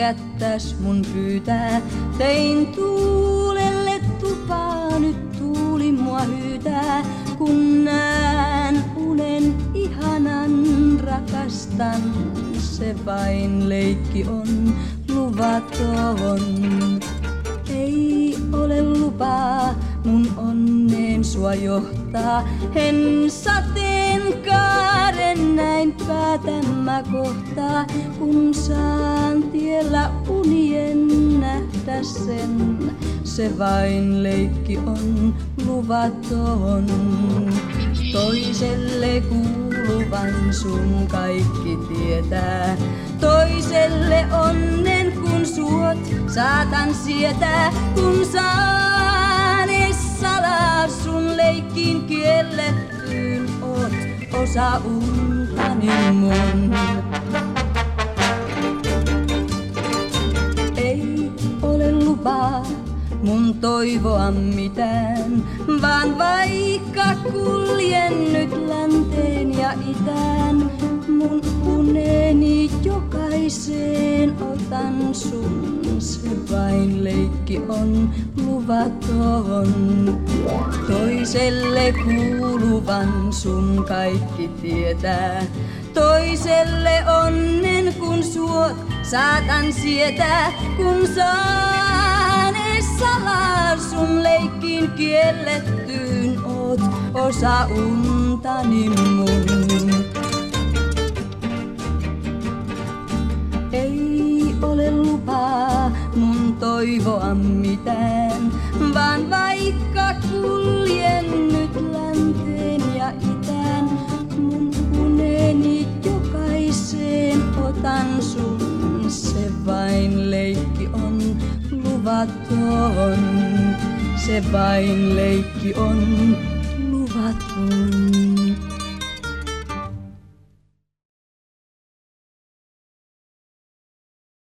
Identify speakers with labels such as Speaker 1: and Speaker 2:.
Speaker 1: kättäs mun pyytää. Tein tuulelle tupaa, nyt tuuli mua hyytää. Kun näen unen ihanan, rakastan, se vain leikki on luvaton. Ei ole lupaa mun onneen sua johtaa. En sateenkaaren näin päätän mä kohtaa, kun saan tiellä unien nähdä sen. Se vain leikki on luvaton. Toiselle kuuluvan sun kaikki tietää. Toiselle onnen kun suot saatan sietää. Kun saanes salaa sun leikkiin kiellettyyn oot osa untani mun. Ei ole lupaa mun toivoa mitään, vaan vaikka kuljen nyt länteen ja itään, mun uneni jokaiseen otan sun, se vain leikki on luvaton. Toiselle kuuluvan sun kaikki tietää, toiselle onnen kun suot saatan sietää, kun saanes salaa sun leikkiin kiellettyyn oot osa untani mun. Ei ole lupaa mun toivoa mitään, vaan vaikka kuljen nyt länteen ja itään, mun uneni jokaiseen otan sun, se vain leikki on luvaton. Se vain leikki on